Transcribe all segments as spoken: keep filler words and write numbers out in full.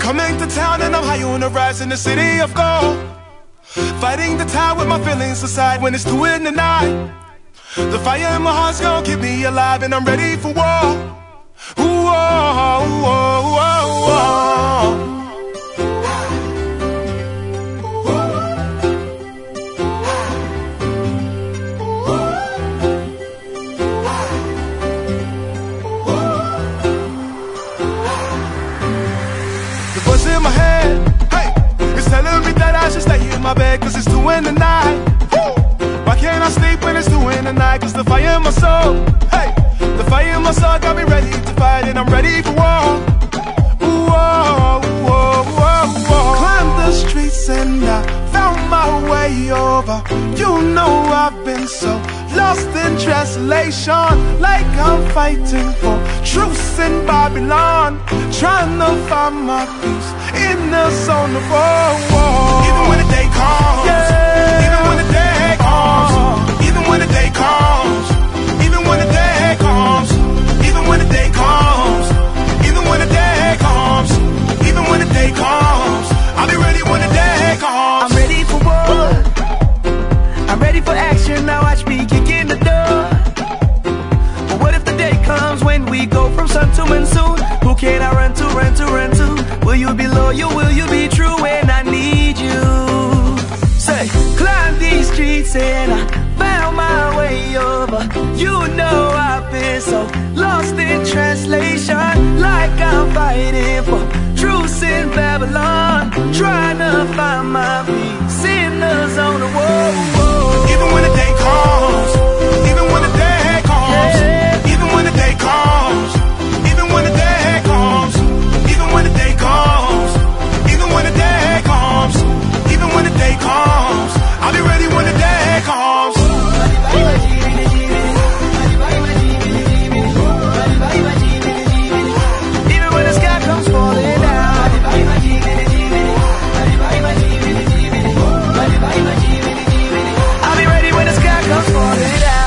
coming to town and I'm high on the rise in the city of gold. Fighting the tide with my feelings aside when it's two in the night. The fire in my heart's gonna keep me alive and I'm ready for war. Ooh, oh, oh, oh, oh, oh. In my head, hey, it's telling me that I should stay in my bed cause it's two in the night. Woo! Why can't I sleep when it's two in the night? Cause the fire in my soul, hey, the fire in my soul got me ready to fight and I'm ready for war. Ooh, oh, oh, oh, oh, oh. Climbed the streets and I found my way over. You know I've been so lost in translation, like I'm fighting for truce in Babylon, trying to find my peace in the zone of war. Even when the day comes, yeah. Even when the day comes, even when the day comes, even when the day comes, even when the day comes, even when the day comes, even when the day comes, I'll be ready when the day comes. I'm ready for war, I'm ready for action, now watch me kick in the door. But what if the day comes when we go from sun to moon soon? Who can I run to, run to, run to? Will you be loyal, will you be true when I need you? Say, climb these streets and I found my way over. You know I've been so lost in translation, like I'm fighting for truce in Babylon, trying to find my peace in the zone of war. Even when the day comes, even when the day comes, yeah. Even when the day comes, even when the day comes, even when the day comes, even when the day comes, even when the day comes, I'll be ready when the day comes. Even when the sky comes falling down, I'll be ready when the sky comes falling down.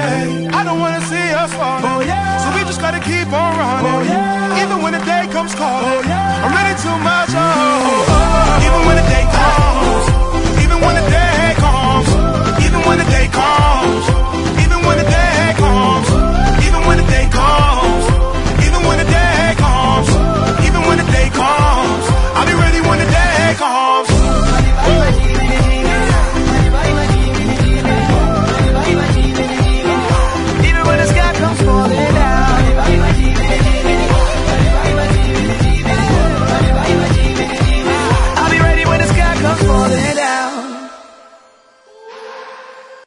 us falling. Oh, yeah. So we just gotta keep on running. Oh, yeah. Even when the day comes cold.